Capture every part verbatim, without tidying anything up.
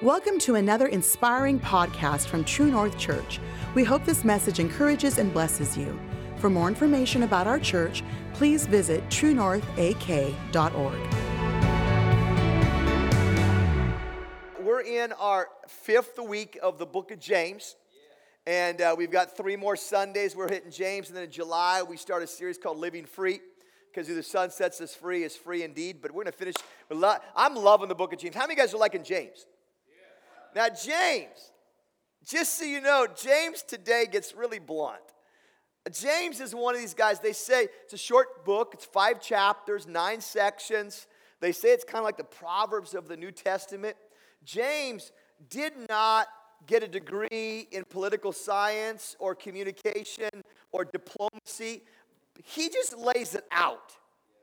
Welcome to another inspiring podcast from True North Church. We hope this message encourages and blesses you. For more information about our church, please visit true north a k dot org. We're in our fifth week of the book of James, and uh, we've got three more Sundays. We're hitting James, and then in July we start a series called Living Free, because who the Son sets us free is free indeed. But we're going to finish. With lo- I'm loving the book of James. How many of you guys are liking James? Now, James, just so you know, James today gets really blunt. James is one of these guys, they say it's a short book, it's five chapters, nine sections. They say it's kind of like the Proverbs of the New Testament. James did not get a degree in political science or communication or diplomacy. He just lays it out,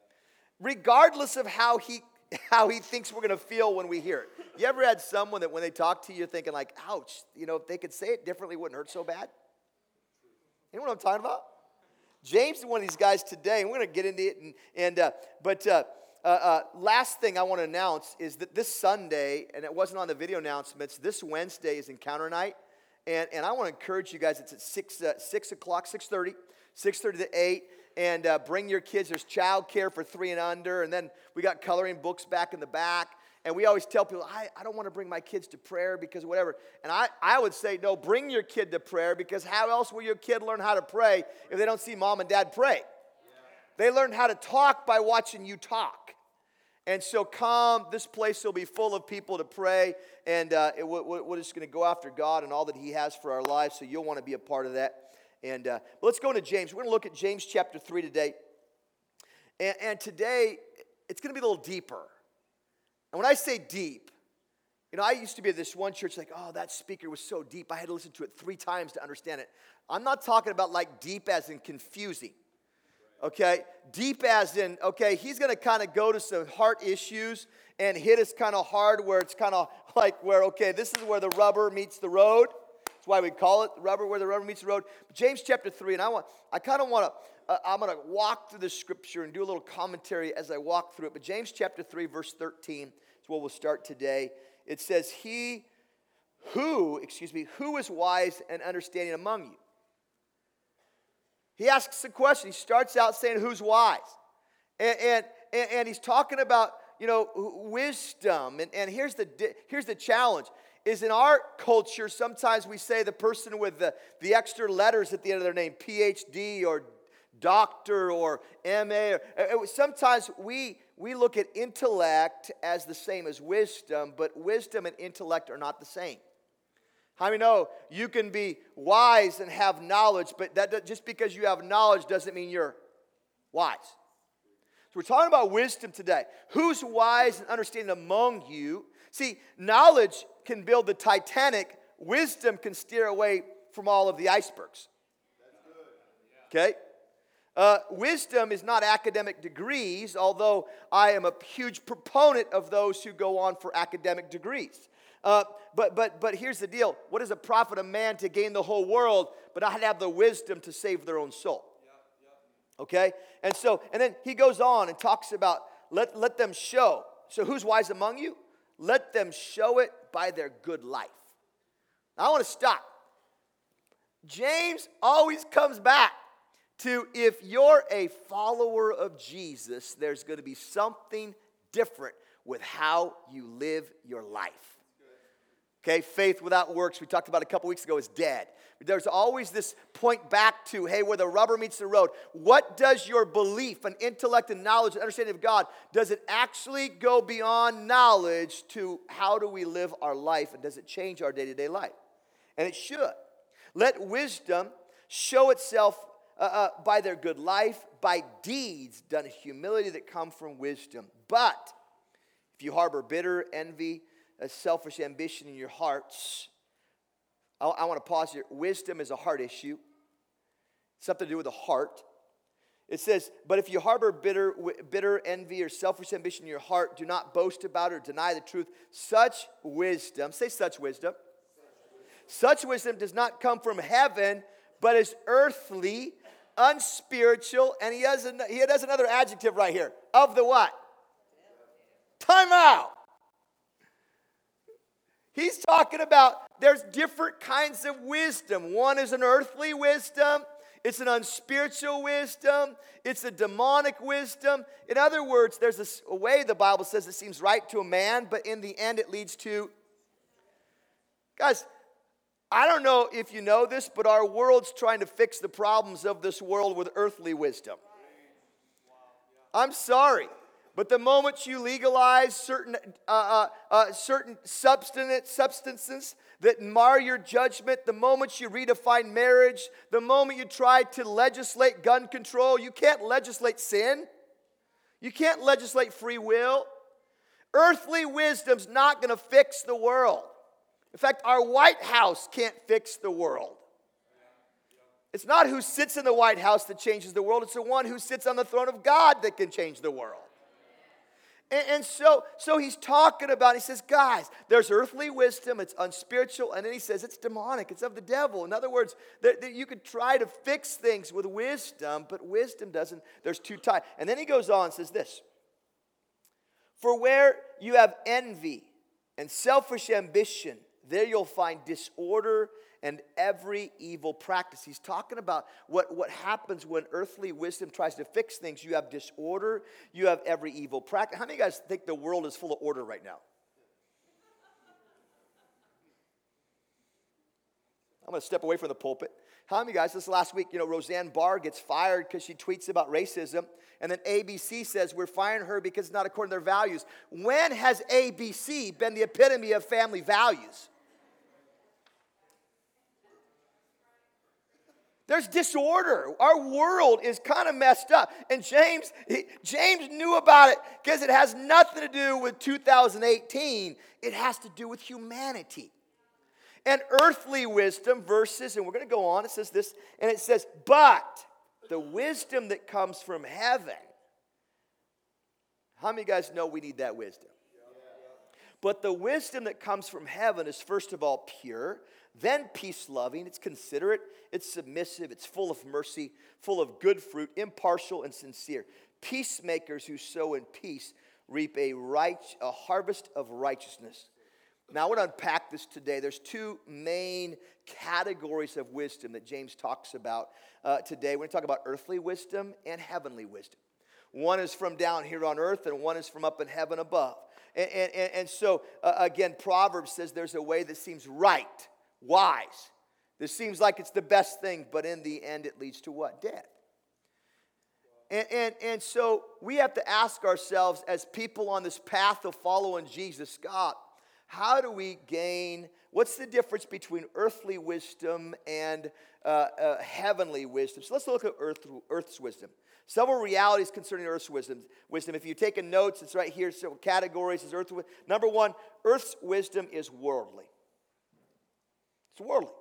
regardless of how he how he thinks we're going to feel when we hear it. You ever had someone that when they talk to you, you're thinking like, ouch, you know, if they could say it differently, it wouldn't hurt so bad? You know what I'm talking about? James is one of these guys today, and we're going to get into it. And, and uh, But uh, uh, uh, last thing I want to announce is that this Sunday, and it wasn't on the video announcements, this Wednesday is Encounter Night. And, and I want to encourage you guys, it's at six, uh, six o'clock, six thirty, six thirty to eight. And uh, bring your kids. There's child care for three and under. And then we got coloring books back in the back. And we always tell people, I, I don't want to bring my kids to prayer because whatever. And I, I would say, no, bring your kid to prayer, because how else will your kid learn how to pray if they don't see mom and dad pray? Yeah. They learn how to talk by watching you talk. And so come, this place will be full of people to pray. And uh, it, we're, we're just going to go after God and all that he has for our lives. So you'll want to be a part of that. And uh, let's go into James. We're going to look at James chapter three today. And, and today, it's going to be a little deeper. And when I say deep, you know, I used to be at this one church like, oh, that speaker was so deep. I had to listen to it three times to understand it. I'm not talking about like deep as in confusing. Okay? Deep as in, okay, he's going to kind of go to some heart issues and hit us kind of hard where it's kind of like where, okay, this is where the rubber meets the road. That's why we call it rubber, where the rubber meets the road. But James chapter three, and I want, I kind of want to, uh, I'm going to walk through the scripture and do a little commentary as I walk through it. But James chapter three, verse thirteen is where we'll start today. It says, he who, excuse me, who is wise and understanding among you? He asks a question. He starts out saying, who's wise? And, and, and he's talking about, you know, wisdom. And, and here's the here's the challenge. Is in our culture, sometimes we say the person with the, the extra letters at the end of their name, P H D or doctor or M A. Or, sometimes we, we look at intellect as the same as wisdom, but wisdom and intellect are not the same. How many know you can be wise and have knowledge, but that just because you have knowledge doesn't mean you're wise. So we're talking about wisdom today. Who's wise and understanding among you? See, knowledge can build the Titanic. Wisdom can steer away from all of the icebergs. Okay? Uh, wisdom is not academic degrees, although I am a huge proponent of those who go on for academic degrees. Uh, but but but here's the deal. What does it profit a man to gain the whole world, but not have the wisdom to save their own soul? Okay? And so, and then he goes on and talks about let, let them show. So who's wise among you? Let them show it by their good life. Now, I want to stop. James always comes back to if you're a follower of Jesus, there's going to be something different with how you live your life. Okay, faith without works, we talked about a couple weeks ago, is dead. There's always this point back to, hey, where the rubber meets the road. What does your belief and intellect and knowledge and understanding of God, does it actually go beyond knowledge to how do we live our life, and does it change our day-to-day life? And it should. Let wisdom show itself uh, uh, by their good life, by deeds done in humility that come from wisdom. But if you harbor bitter envy, a selfish ambition in your hearts, I, I want to pause here. Wisdom is a heart issue. Something to do with the heart. It says, but if you harbor bitter, bitter envy or selfish ambition in your heart, do not boast about it or deny the truth. Such wisdom, say such wisdom. Such wisdom does not come from heaven, but is earthly, unspiritual, and he has, an, he has another adjective right here. Of the what? Time out. He's talking about there's different kinds of wisdom. One is an earthly wisdom. It's an unspiritual wisdom. It's a demonic wisdom. In other words, there's a, a way the Bible says it seems right to a man, but in the end it leads to... Guys, I don't know if you know this, but our world's trying to fix the problems of this world with earthly wisdom. I'm sorry, but the moment you legalize certain uh, uh, uh, certain substance, substances that mar your judgment, the moment you redefine marriage, the moment you try to legislate gun control, you can't legislate sin. You can't legislate free will. Earthly wisdom's not going to fix the world. In fact, our White House can't fix the world. It's not who sits in the White House that changes the world. It's the one who sits on the throne of God that can change the world. And, and so, so he's talking about, he says, guys, there's earthly wisdom, it's unspiritual, and then he says it's demonic, it's of the devil. In other words, that, that you could try to fix things with wisdom, but wisdom doesn't, there's two types. And then he goes on and says this, for where you have envy and selfish ambition, there you'll find disorder and every evil practice. He's talking about what, what happens when earthly wisdom tries to fix things. You have disorder, you have every evil practice. How many of you guys think the world is full of order right now? I'm going to step away from the pulpit. How many of you guys, this last week, you know, Roseanne Barr gets fired because she tweets about racism, and then A B C says we're firing her because it's not according to their values. When has A B C been the epitome of family values? There's disorder. Our world is kind of messed up. And James, he, James knew about it because it has nothing to do with two thousand eighteen. It has to do with humanity. And earthly wisdom versus, and we're going to go on, it says this, and it says, but the wisdom that comes from heaven. How many of you guys know we need that wisdom? But the wisdom that comes from heaven is first of all pure, then peace-loving, it's considerate, it's submissive, it's full of mercy, full of good fruit, impartial and sincere. Peacemakers who sow in peace reap a, right, a harvest of righteousness. Now, I want to unpack this today. There's two main categories of wisdom that James talks about uh, today. We're going to talk about earthly wisdom and heavenly wisdom. One is from down here on earth, and one is from up in heaven above. And, and, and so, uh, again, Proverbs says there's a way that seems right, wise. This seems like it's the best thing, but in the end it leads to what? Death. And, and, and so we have to ask ourselves as people on this path of following Jesus, God, how do we gain, what's the difference between earthly wisdom and uh, uh, heavenly wisdom? So let's look at earth, earth's wisdom. Several realities concerning earth's wisdom. Wisdom. If you're taking notes, it's right here. Several categories is earth. Number one, earth's wisdom is worldly. It's worldly.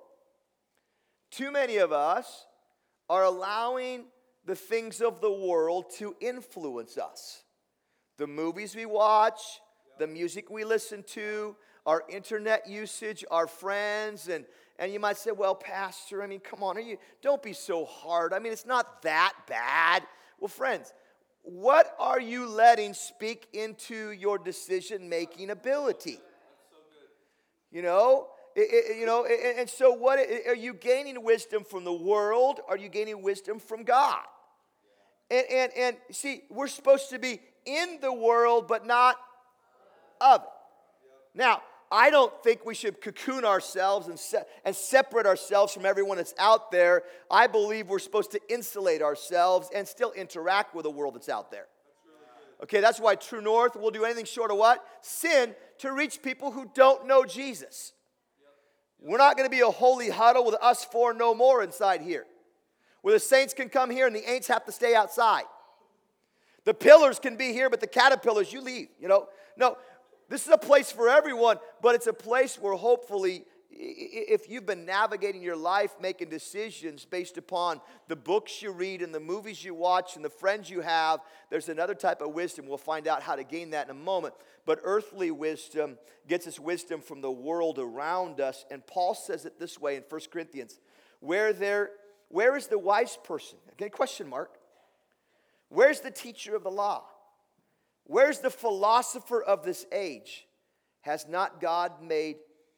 Too many of us are allowing the things of the world to influence us. The movies we watch, the music we listen to, our internet usage, our friends, and and you might say, well, Pastor, I mean, come on, are you, don't be so hard. I mean, it's not that bad. Well, friends, what are you letting speak into your decision-making ability? That's so good. You know, it, it, you know, and, and so what, are you gaining wisdom from the world? Are you gaining wisdom from God? And, and, and see, we're supposed to be in the world, but not of it. Now, I don't think we should cocoon ourselves and, se- and separate ourselves from everyone that's out there. I believe we're supposed to insulate ourselves and still interact with the world that's out there. Okay, that's why True North will do anything short of what? Sin to reach people who don't know Jesus. We're not going to be a holy huddle with us four no more inside here, where the saints can come here and the ain'ts have to stay outside. The pillars can be here, but the caterpillars, you leave, you know. No, this is a place for everyone, but it's a place where hopefully, if you've been navigating your life, making decisions based upon the books you read and the movies you watch and the friends you have, there's another type of wisdom. We'll find out how to gain that in a moment. But earthly wisdom gets its wisdom from the world around us. And Paul says it this way in First Corinthians. Where there, where is the wise person? Again, question mark. Where's the teacher of the law? Where's the philosopher of this age? Has not God made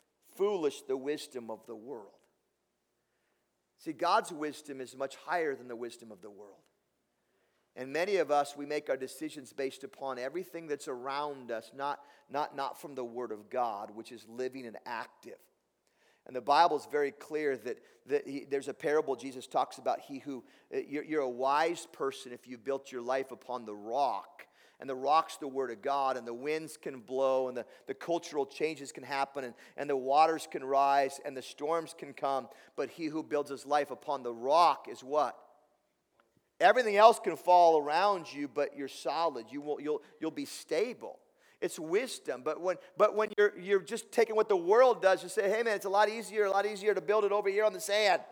foolish the wisdom of the world. See, God's wisdom is much higher than the wisdom of the world. And many of us, we make our decisions based upon everything that's around us, not, not, not from the Word of God, which is living and active. And the Bible is very clear that, that he, there's a parable Jesus talks about. He who, you're, you're a wise person if you've built your life upon the rock. And the rock's the Word of God, and the winds can blow, and the, the cultural changes can happen, and, and the waters can rise, and the storms can come. But he who builds his life upon the rock is what? Everything else can fall around you, but you're solid. You will, you'll, you'll be stable. It's wisdom. But when, but when you're, you're just taking what the world does, you say, hey, man, it's a lot easier, a lot easier to build it over here on the sand.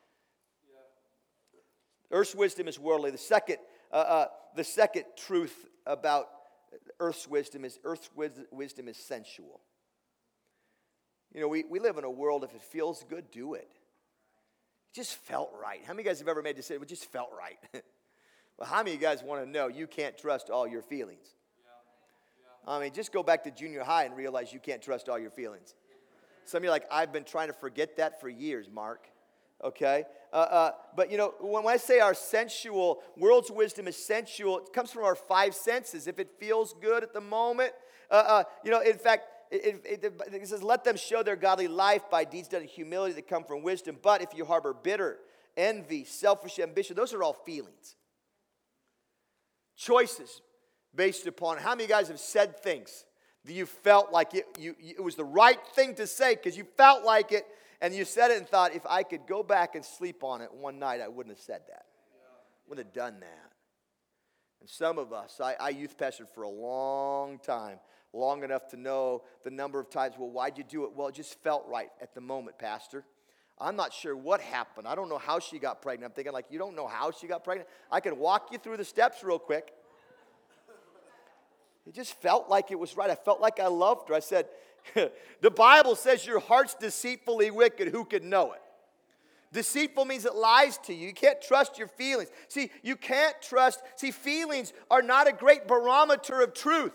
Yeah. Earth's wisdom is worldly. The second, uh, uh, the second truth about Earth's wisdom is Earth's wisdom is sensual. You know, we, we live in a world, if it feels good, do it. It just felt right. How many of you guys have ever made a decision, it just felt right? Well, how many of you guys want to know you can't trust all your feelings? Yeah. Yeah. I mean, just go back to junior high and realize you can't trust all your feelings. Some of you are like, I've been trying to forget that for years, Mark. Okay? Uh, uh, but, you know, when I say our sensual, world's wisdom is sensual, it comes from our five senses. If it feels good at the moment, uh, uh, you know, in fact, It, it, it, it says, let them show their godly life by deeds done in humility that come from wisdom. But if you harbor bitter, envy, selfish ambition, those are all feelings. Choices based upon, how many of you guys have said things that you felt like it, you, it was the right thing to say because you felt like it, and you said it and thought, if I could go back and sleep on it one night, I wouldn't have said that. Wouldn't have done that. And some of us, I, I youth pastored for a long time. Long enough to know the number of times, well, why'd you do it? Well, it just felt right at the moment, Pastor. I'm not sure what happened. I don't know how she got pregnant. I'm thinking, like, you don't know how she got pregnant? I can walk you through the steps real quick. It just felt like it was right. I felt like I loved her. I said, the Bible says your heart's deceitfully wicked. Who could know it? Deceitful means it lies to you. You can't trust your feelings. See, you can't trust. See, feelings are not a great barometer of truth.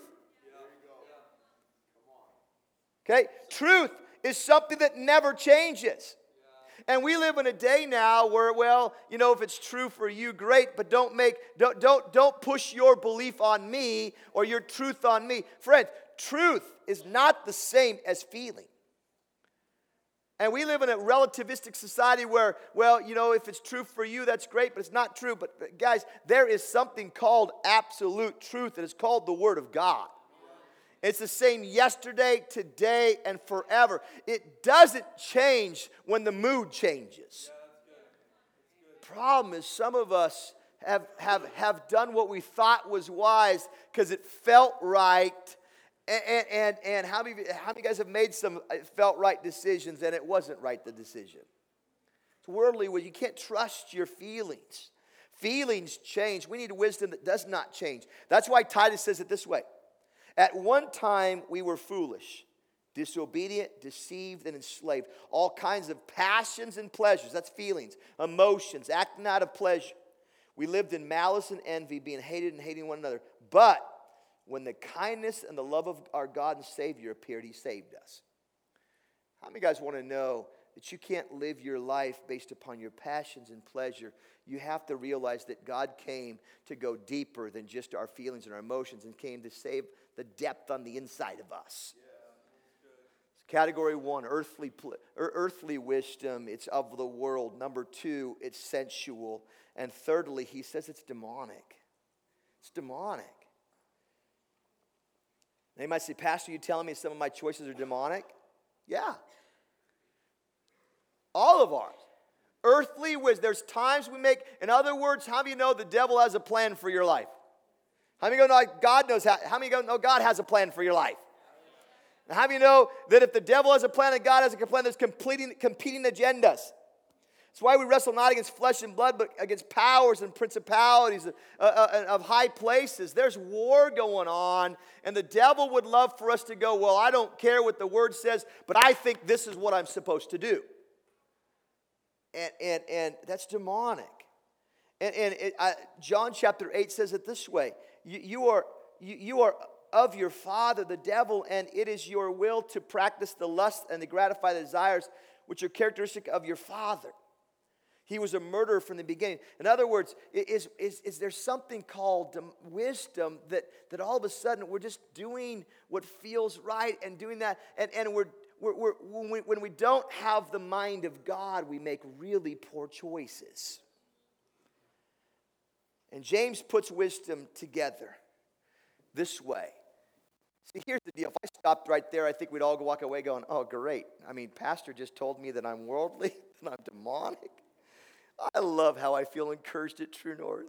Okay? Truth is something that never changes. And we live in a day now where, well, you know, if it's true for you, great, but don't make, don't, don't, don't push your belief on me or your truth on me. Friends, truth is not the same as feeling. And we live in a relativistic society where, well, you know, if it's true for you, that's great, but it's not true. But, but guys, there is something called absolute truth, and it's called the Word of God. It's the same yesterday, today, and forever. It doesn't change when the mood changes. Problem is, some of us have, have, have done what we thought was wise because it felt right. And, and, and how many, how many guys have made some felt right decisions and it wasn't right, the decision? It's worldly where you can't trust your feelings. Feelings change. We need wisdom that does not change. That's why Titus says it this way. At one time we were foolish, disobedient, deceived, and enslaved. All kinds of passions and pleasures, that's feelings, emotions, acting out of pleasure. We lived in malice and envy, being hated and hating one another. But when the kindness and the love of our God and Savior appeared, He saved us. How many guys want to know that you can't live your life based upon your passions and pleasure? You have to realize that God came to go deeper than just our feelings and our emotions and came to save the depth on the inside of us. Yeah, category one, earthly, earthly wisdom, it's of the world. Number two, it's sensual. And thirdly, he says it's demonic. It's demonic. They might say, Pastor, you telling me some of my choices are demonic? Yeah. All of ours. Earthly wisdom. There's times we make, in other words, how many of you know the devil has a plan for your life? How many of you know God knows how, how many of you know God has a plan for your life? Now, how many of you know that if the devil has a plan and God has a plan, there's competing, competing agendas? That's why we wrestle not against flesh and blood, but against powers and principalities of, uh, of high places. There's war going on, and the devil would love for us to go, well, I don't care what the word says, but I think this is what I'm supposed to do. And, and, and that's demonic. And, and it, uh, John chapter eight says it this way. You, you, are, you, you are of your father, the devil, and it is your will to practice the lust and to gratify the desires which are characteristic of your father. He was a murderer from the beginning. In other words, is, is, is there something called wisdom that, that all of a sudden we're just doing what feels right and doing that, and, and we're, we're, we're when, we, when we don't have the mind of God, we make really poor choices. And James puts wisdom together this way. See, here's the deal. If I stopped right there, I think we'd all walk away going, oh, great. I mean, Pastor just told me that I'm worldly, that I'm demonic. I love how I feel encouraged at True North.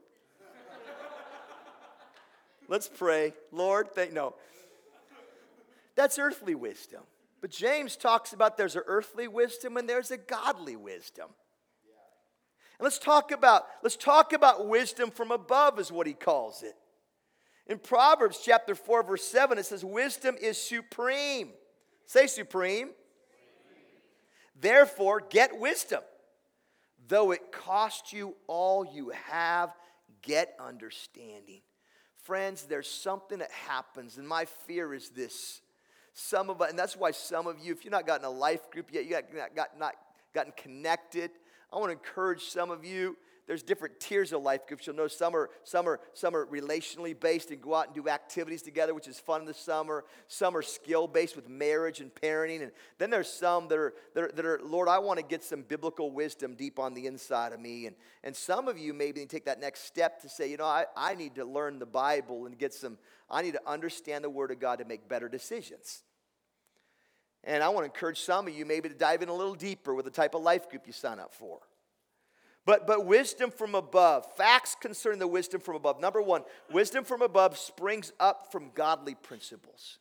Let's pray. Lord, thank, no. That's earthly wisdom. But James talks about there's an earthly wisdom and there's a godly wisdom. And let's talk about, let's talk about wisdom from above is what he calls it. In Proverbs chapter four, verse seven, it says, wisdom is supreme. Say supreme. Therefore, get wisdom. Though it cost you all you have, get understanding. Friends, there's something that happens, and my fear is this. Some of us, and that's why some of you, if you've not gotten a life group yet, you got, not, got, not gotten connected, I want to encourage some of you. There's different tiers of life groups. You'll know some are, some are, some are relationally based and go out and do activities together, which is fun in the summer. Some are skill-based with marriage and parenting. And then there's some that are, that are, that are Lord, I want to get some biblical wisdom deep on the inside of me. And, and some of you maybe take that next step to say, you know, I, I need to learn the Bible and get some, I need to understand the Word of God to make better decisions. And I want to encourage some of you maybe to dive in a little deeper with the type of life group you sign up for. But, but wisdom from above, facts concerning the wisdom from above. Number one, wisdom from above springs up from godly principles.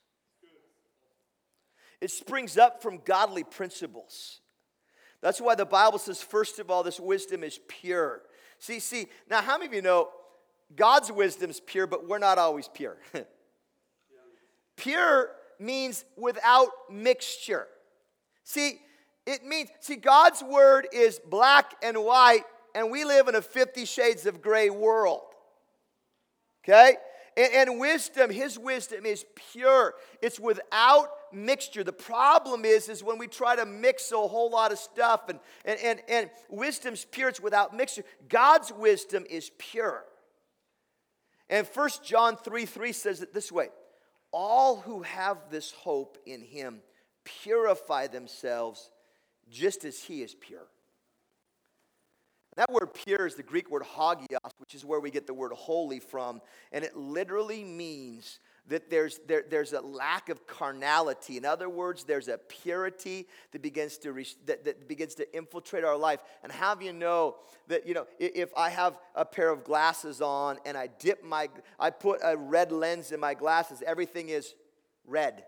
It springs up from godly principles. That's why the Bible says, first of all, this wisdom is pure. See, see, now how many of you know God's wisdom is pure, but we're not always pure? Pure means without mixture. See, it means, see, God's word is black and white, and we live in a fifty shades of gray world. Okay? And, and wisdom, his wisdom is pure. It's without mixture. The problem is, is when we try to mix a whole lot of stuff, and, and, and, and wisdom's pure, it's without mixture. God's wisdom is pure. And First John three three says it this way, all who have this hope in him purify themselves just as he is pure. That word pure is the Greek word hagios, which is where we get the word holy from. And it literally means that there's, there, there's a lack of carnality. In other words, there's a purity that begins to re- that, that begins to infiltrate our life. And how do you know that, you know, if I have a pair of glasses on and I dip my, I put a red lens in my glasses, everything is red.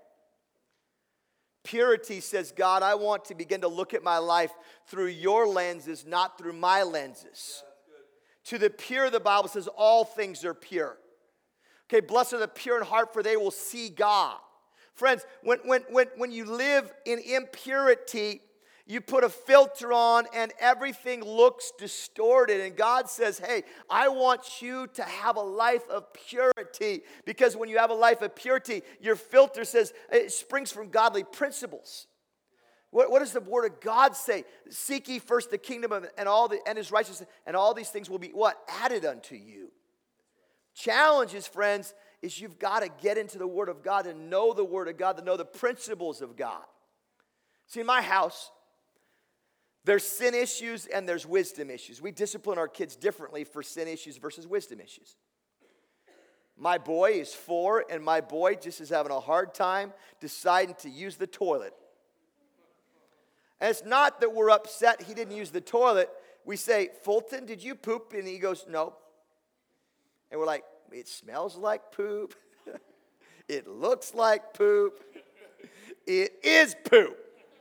Purity says, God, I want to begin to look at my life through your lenses, not through my lenses. Yeah, to the pure, the Bible says, all things are pure. Okay, blessed are the pure in heart, for they will see God. Friends, when, when, when, when you live in impurity, you put a filter on and everything looks distorted. And God says, hey, I want you to have a life of purity. Because when you have a life of purity, your filter says it springs from godly principles. What, what does the word of God say? Seek ye first the kingdom of, and all the and his righteousness, and all these things will be what? Added unto you. Challenges, friends, is you've got to get into the word of God and know the word of God, to know the principles of God. See, in my house, there's sin issues and there's wisdom issues. We discipline our kids differently for sin issues versus wisdom issues. My boy is four, and my boy just is having a hard time deciding to use the toilet. And it's not that we're upset he didn't use the toilet. We say, Fulton, did you poop? And he goes, no. And we're like, it smells like poop. It looks like poop. It is poop.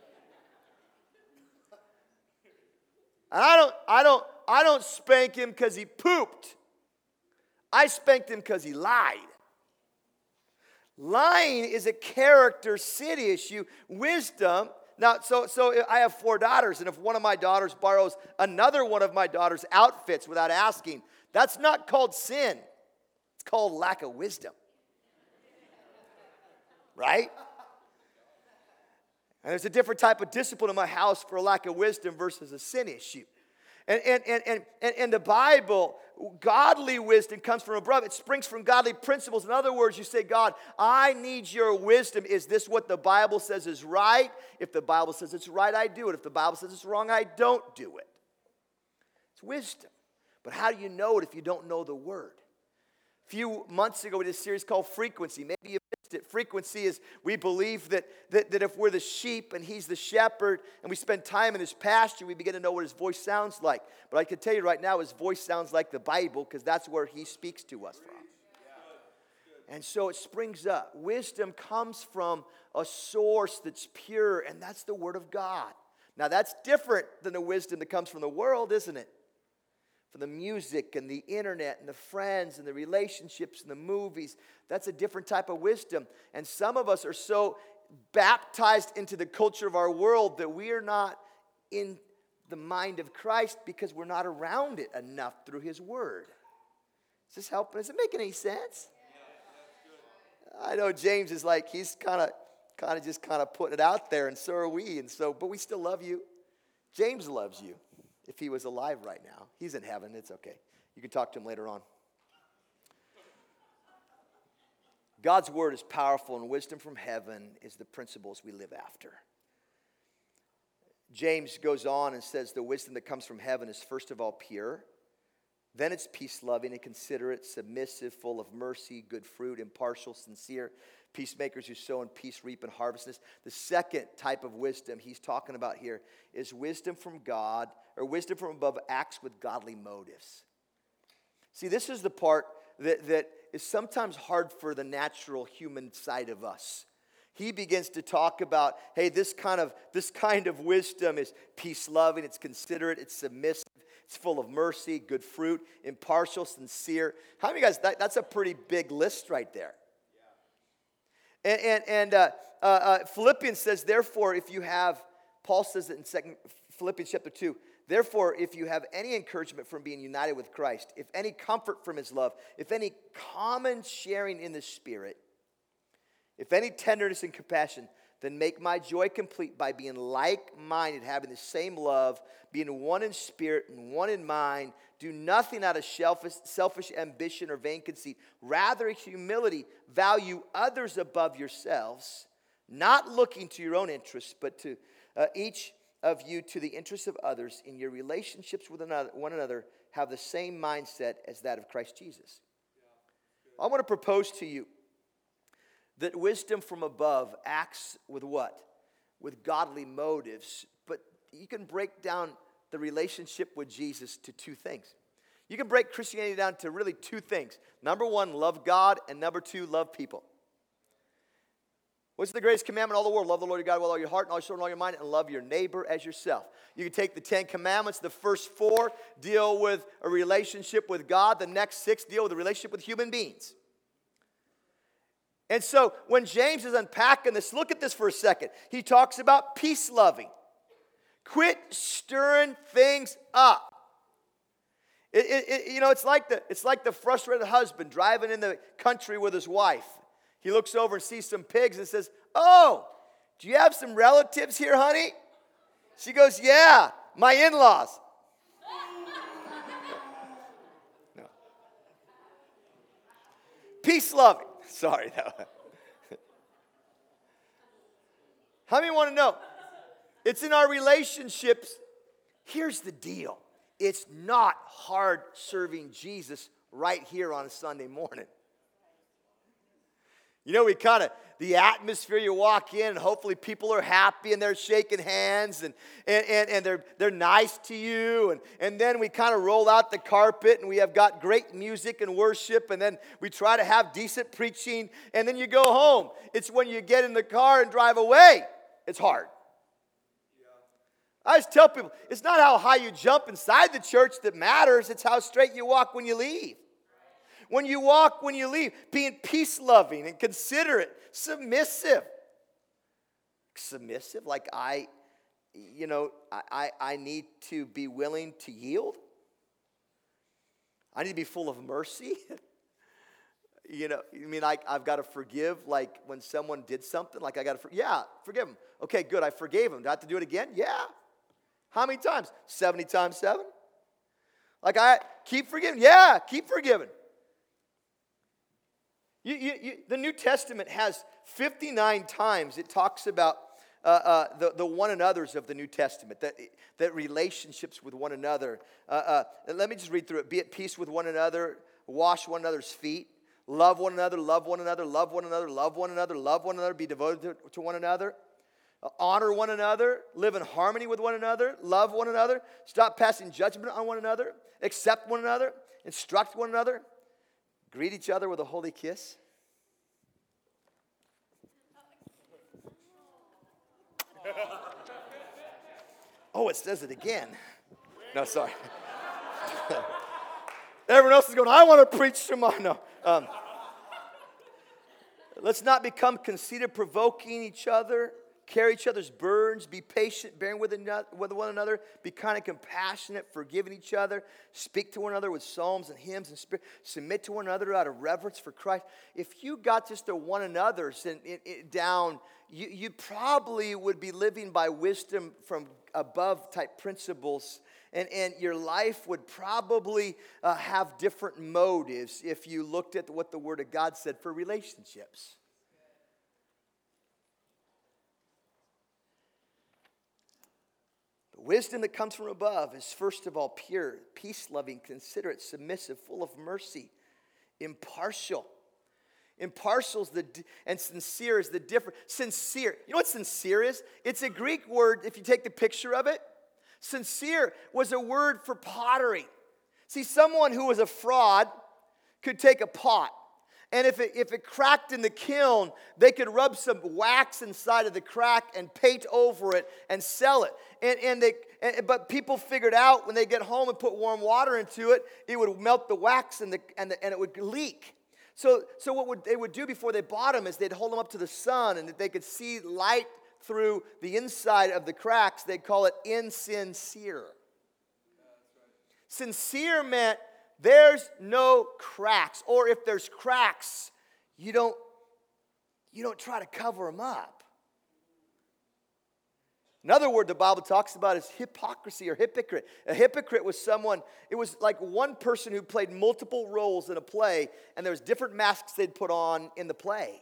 And I don't, I don't, I don't spank him because he pooped. I spanked him because he lied. Lying is a character sin issue. Wisdom. Now, so so I have four daughters, and if one of my daughters borrows another one of my daughter's outfits without asking, that's not called sin. It's called lack of wisdom. right? And there's a different type of discipline in my house for a lack of wisdom versus a sin issue. And, and, and, and, and, and the Bible, godly wisdom comes from above. It springs from godly principles. In other words, you say, God, I need your wisdom. Is this what the Bible says is right? If the Bible says it's right, I do it. If the Bible says it's wrong, I don't do it. It's wisdom. But how do you know it if you don't know the Word? A few months ago, we did a series called Frequency. Maybe you missed it. Frequency is we believe that, that, that if we're the sheep and he's the shepherd and we spend time in his pasture, we begin to know what his voice sounds like. But I can tell you right now, his voice sounds like the Bible because that's where he speaks to us from. And so it springs up. Wisdom comes from a source that's pure, and that's the Word of God. Now, that's different than the wisdom that comes from the world, isn't it? From the music and the internet and the friends and the relationships and the movies. That's a different type of wisdom. And some of us are so baptized into the culture of our world that we are not in the mind of Christ because we're not around it enough through His Word. Is this helping? Does it make any sense? I know James is like, he's kind of kind of just kind of putting it out there, and so are we. And so, but we still love you. James loves you. If he was alive right now, he's in heaven. It's okay. You can talk to him later on. God's word is powerful, and wisdom from heaven is the principles we live after. James goes on and says the wisdom that comes from heaven is first of all pure. Then it's peace-loving and considerate, submissive, full of mercy, good fruit, impartial, sincere. Peacemakers who sow in peace reap in harvestness. The second type of wisdom he's talking about here is wisdom from God, or wisdom from above acts with godly motives. See, this is the part that, that is sometimes hard for the natural human side of us. He begins to talk about, hey, this kind of, this kind of wisdom is peace-loving, it's considerate, it's submissive, it's full of mercy, good fruit, impartial, sincere. How many of you guys, that, that's a pretty big list right there. And, and, and uh, uh, uh, Philippians says, therefore, if you have, Paul says it in second Philippians chapter two, therefore, if you have any encouragement from being united with Christ, if any comfort from his love, if any common sharing in the Spirit, if any tenderness and compassion, then make my joy complete by being like-minded, having the same love, being one in spirit and one in mind. Do nothing out of selfish, selfish ambition or vain conceit. Rather, in humility, value others above yourselves, not looking to your own interests, but to uh, each of you to the interests of others. In your relationships with another, one another, have the same mindset as that of Christ Jesus. I want to propose to you that wisdom from above acts with what? With godly motives. But you can break down the relationship with Jesus to two things. You can break Christianity down to really two things. Number one, love God, and number two, love people. What's the greatest commandment in all the world? Love the Lord your God with all your heart and all your soul and all your mind, and love your neighbor as yourself. You can take the Ten Commandments. The first four deal with a relationship with God. The next six deal with a relationship with human beings. And so when James is unpacking this, look at this for a second. He talks about peace-loving. Quit stirring things up. It, it, it, you know, it's like the it's like the frustrated husband driving in the country with his wife. He looks over and sees some pigs and says, "Oh, do you have some relatives here, honey?" She goes, "Yeah, my in-laws." No. Peace-loving. Sorry. No. How many want to know? It's in our relationships. Here's the deal. It's not hard serving Jesus right here on a Sunday morning. You know, we kind of, the atmosphere, you walk in and hopefully people are happy and they're shaking hands and, and, and, and they're, they're nice to you. And, and then we kind of roll out the carpet and we have got great music and worship, and then we try to have decent preaching, and then you go home. It's when you get in the car and drive away, it's hard. I just tell people, it's not how high you jump inside the church that matters. It's how straight you walk when you leave. When you walk, when you leave, being peace-loving and considerate, submissive. Submissive, like I, you know, I, I need to be willing to yield. I need to be full of mercy. You know, you mean like I've got to forgive, like when someone did something, like I got to, for, yeah, forgive them. Okay, good, I forgave them. Do I have to do it again? Yeah. How many times? seventy times seven? Like I keep forgiving? Yeah, keep forgiving. You, you, you, the New Testament has fifty-nine times it talks about uh, uh, the, the one another's of the New Testament, that, that relationships with one another. Uh, uh, let me just read through it. Be at peace with one another, wash one another's feet, love one another, love one another, love one another, love one another, love one another, be devoted to, to one another. Uh, honor one another, live in harmony with one another, love one another, stop passing judgment on one another, accept one another, instruct one another, greet each other with a holy kiss. Oh, it says it again. No, sorry. Everyone else is going, I want to preach tomorrow. No. Um, let's not become conceited, provoking each other, carry each other's burdens, be patient, bearing with, another, with one another, be kind of compassionate, forgiving each other, speak to one another with psalms and hymns and spirit, submit to one another out of reverence for Christ. If you got just a one another's in, in, in, down, you, you probably would be living by wisdom from above type principles, and, and your life would probably uh, have different motives if you looked at what the Word of God said for relationships. The wisdom that comes from above is first of all pure, peace-loving, considerate, submissive, full of mercy, impartial. Impartial is the, and sincere is the difference. Sincere. You know what sincere is? It's a Greek word, if you take the picture of it. Sincere was a word for pottery. See, someone who was a fraud could take a pot, and if it, if it cracked in the kiln, they could rub some wax inside of the crack and paint over it and sell it. And, and they, and, but people figured out when they get home and put warm water into it, it would melt the wax and, the, and, the, and it would leak. So, so what would, they would do before they bought them is they'd hold them up to the sun, and if they could see light through the inside of the cracks, they'd call it insincere. Sincere meant there's no cracks, or if there's cracks, you don't, you don't try to cover them up. Another word the Bible talks about is hypocrisy or hypocrite. A hypocrite was someone, it was like one person who played multiple roles in a play, and there was different masks they'd put on in the play.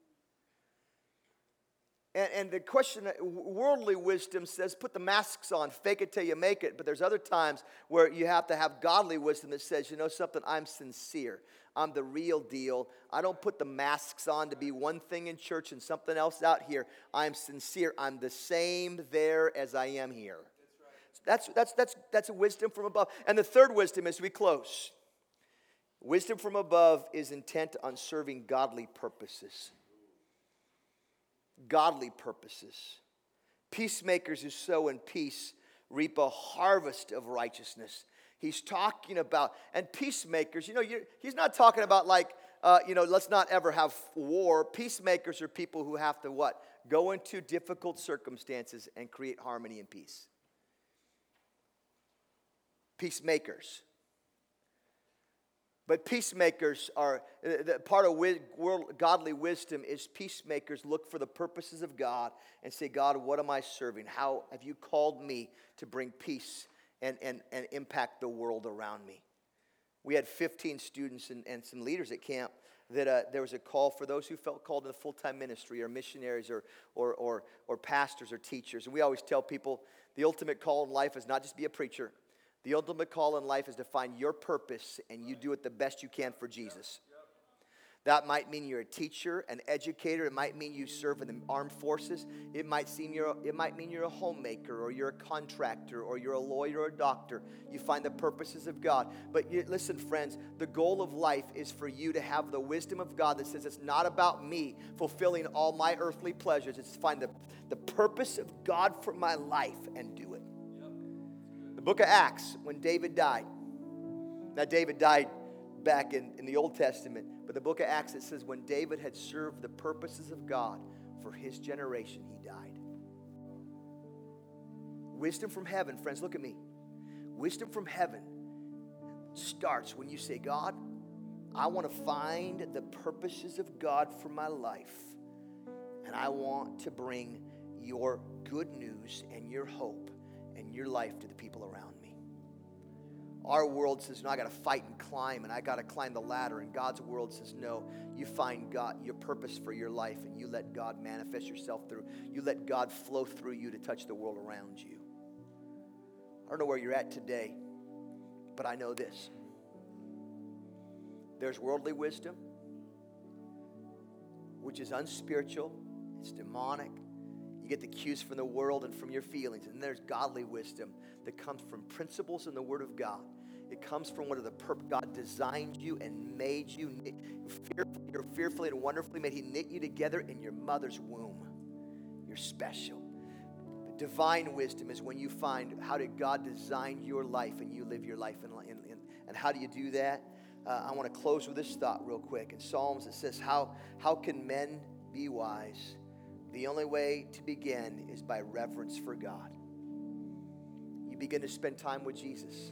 And, and the question, worldly wisdom says, put the masks on, fake it till you make it. But there's other times where you have to have godly wisdom that says, you know something, I'm sincere. I'm the real deal. I don't put the masks on to be one thing in church and something else out here. I'm sincere. I'm the same there as I am here. That's, right. that's, that's, that's, that's a wisdom from above. And the third wisdom as we close. Wisdom from above is intent on serving godly purposes. Godly purposes. Peacemakers who sow in peace reap a harvest of righteousness. He's talking about, and peacemakers, you know, you're, he's not talking about like, uh, you know, let's not ever have war. Peacemakers are people who have to what? Go into difficult circumstances and create harmony and peace. Peacemakers. But peacemakers are, uh, part of wi- world, godly wisdom is peacemakers look for the purposes of God and say, God, what am I serving? How have you called me to bring peace and, and, and impact the world around me? We had fifteen students and, and some leaders at camp that uh, there was a call for those who felt called to the full-time ministry or missionaries or, or, or, or pastors or teachers. And we always tell people the ultimate call in life is not just be a preacher. The ultimate call in life is to find your purpose, and you do it the best you can for Jesus. That might mean you're a teacher, an educator. It might mean you serve in the armed forces. It might seem you're. It might mean you're a homemaker, or you're a contractor, or you're a lawyer or a doctor. You find the purposes of God. But you, listen, friends, the goal of life is for you to have the wisdom of God that says it's not about me fulfilling all my earthly pleasures. It's to find the, the purpose of God for my life and do it. The book of Acts, when David died. Now, David died back in, in the Old Testament, but the book of Acts, it says when David had served the purposes of God for his generation, he died. Wisdom from heaven, friends, look at me. Wisdom from heaven starts when you say, God, I want to find the purposes of God for my life. And I want to bring your good news and your hope and your life to the people around me. Our world says, no, I got to fight and climb, and I got to climb the ladder. And God's world says, no, you find God, your purpose for your life, and you let God manifest yourself through. You let God flow through you to touch the world around you. I don't know where you're at today, but I know this. There's worldly wisdom, which is unspiritual. It's demonic. You get the cues from the world and from your feelings. And there's godly wisdom that comes from principles in the Word of God. It comes from what the purpose God designed you and made you. You're fearfully and wonderfully made. He knit you together in your mother's womb. You're special. But divine wisdom is when you find how did God design your life and you live your life. And, and, and how do you do that? Uh, I want to close with this thought real quick. In Psalms it says, how, how can men be wise? The only way to begin is by reverence for God. You begin to spend time with Jesus.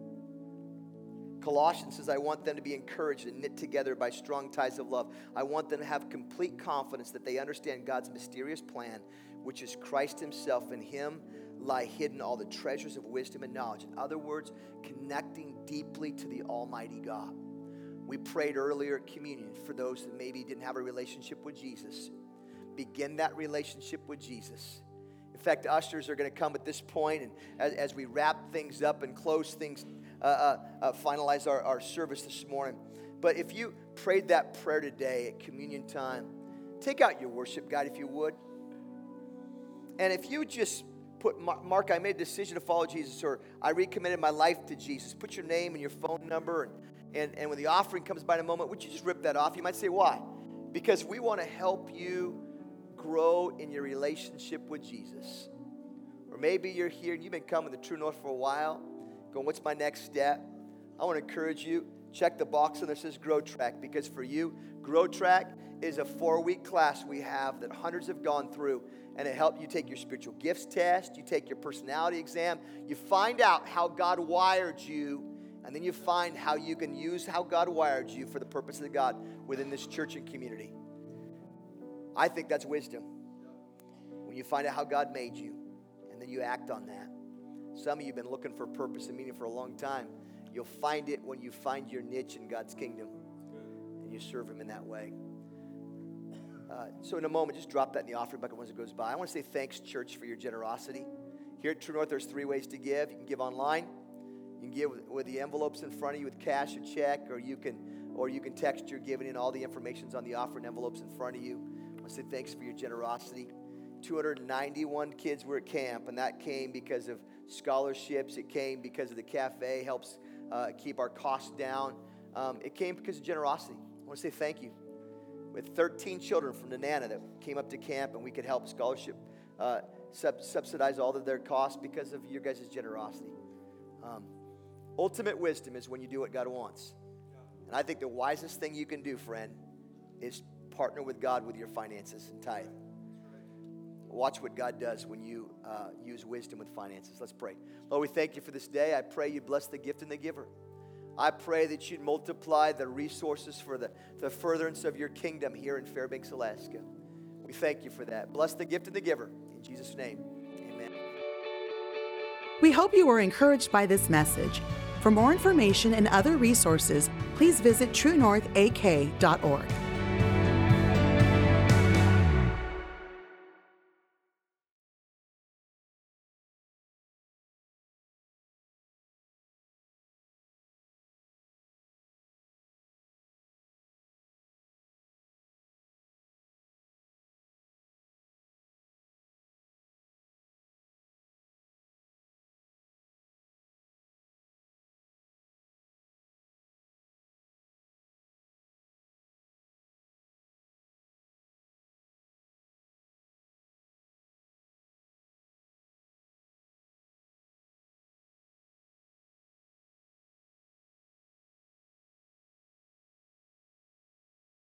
Colossians says, I want them to be encouraged and knit together by strong ties of love. I want them to have complete confidence that they understand God's mysterious plan, which is Christ himself. In him lie hidden all the treasures of wisdom and knowledge. In other words, connecting deeply to the Almighty God. We prayed earlier at communion for those that maybe didn't have a relationship with Jesus. Begin that relationship with Jesus. In fact, ushers are going to come at this point, and as, as we wrap things up and close things, uh, uh, uh, finalize our, our service this morning. But if you prayed that prayer today at communion time, take out your worship guide if you would. And if you just put, Mark, I made a decision to follow Jesus, or I recommitted my life to Jesus, put your name and your phone number, and, and, and when the offering comes by in a moment, would you just rip that off? You might say, why? Because we want to help you grow in your relationship with Jesus. Or maybe you're here and you've been coming to True North for a while, going, what's my next step? I want to encourage you, check the box on there that says Grow Track, because for you, Grow Track is a four-week class we have that hundreds have gone through, and it helps you take your spiritual gifts test, you take your personality exam, you find out how God wired you, and then you find how you can use how God wired you for the purpose of God within this church and community. I think that's wisdom. When you find out how God made you, and then you act on that. Some of you have been looking for purpose and meaning for a long time. You'll find it when you find your niche in God's kingdom, and you serve him in that way. Uh, so in a moment, just drop that in the offering bucket once it goes by. I want to say thanks, church, for your generosity. Here at True North, there's three ways to give. You can give online. You can give with, with the envelopes in front of you with cash or check, or you can, or you can text your giving, and all the information's on the offering envelopes in front of you. I want to say thanks for your generosity. two hundred ninety-one kids were at camp, and that came because of scholarships. It came because of the cafe, helps uh, keep our costs down. Um, it came because of generosity. I want to say thank you. With thirteen children from Nenana that came up to camp, and we could help scholarship uh, sub- subsidize all of their costs because of your guys' generosity. Um, ultimate wisdom is when you do what God wants. And I think the wisest thing you can do, friend, is partner with God with your finances and tithe. Watch what God does when you uh, use wisdom with finances. Let's pray. Lord, we thank you for this day. I pray you bless the gift and the giver. I pray that you'd multiply the resources for the, the furtherance of your kingdom here in Fairbanks, Alaska. We thank you for that. Bless the gift and the giver. In Jesus' name, amen. We hope you were encouraged by this message. For more information and other resources, please visit true north a k dot org.